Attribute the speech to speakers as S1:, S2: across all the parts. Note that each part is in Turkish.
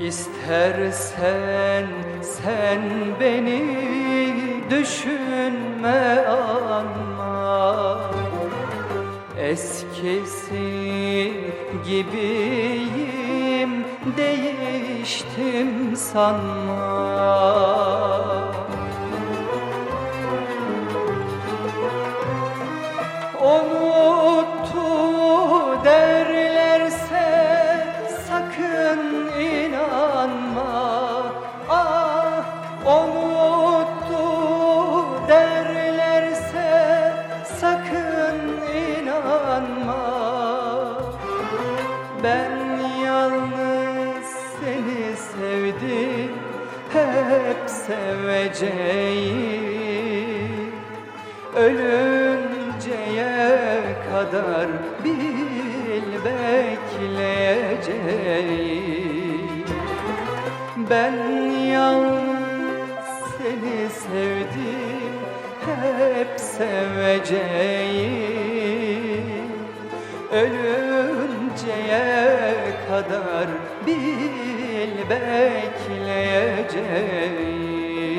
S1: İstersen sen beni düşünme ama eskisi gibiyim, değiştim sanma. Unuttu derlerse sakın inanma. Ah, unuttu derlerse sakın inanma. Ben yalnız seni sevdim, hep seveceğim. Ölünceye kadar bil bekleyeceğim. Ben yalnız seni sevdim, hep seveceğim. Ölünceye kadar bil bekleyeceğim.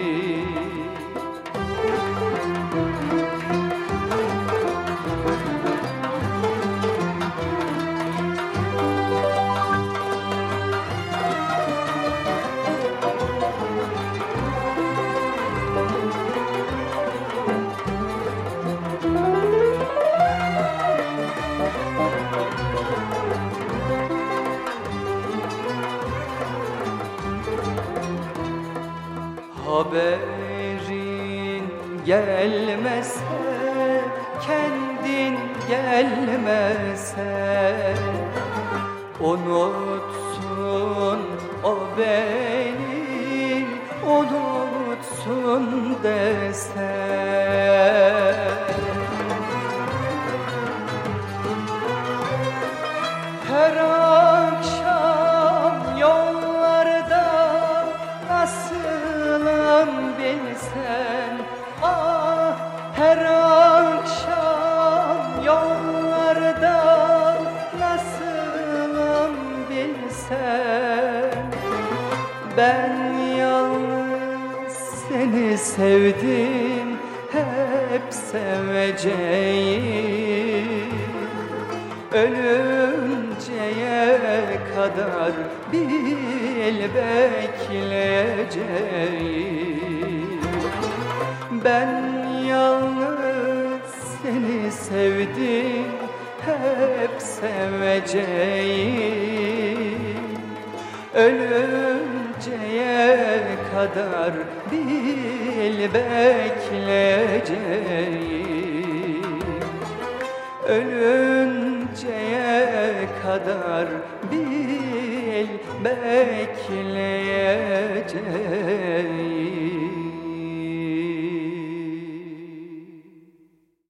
S1: Haberin gelmese, kendin gelmese, unutsun o beni, unutsun dese. Her akşam yollarda nasılım bilsen, ah, her akşam yollarda nasılım bilsen. Ben yalnız seni sevdim, hep seveceğim. Ölünceye kadar bil bekleyeceğim. Ben yalnız seni sevdim, hep seveceğim. Ölünceye kadar bil bekleyeceğim. Ölünceye kadar bil bekleyeceğim.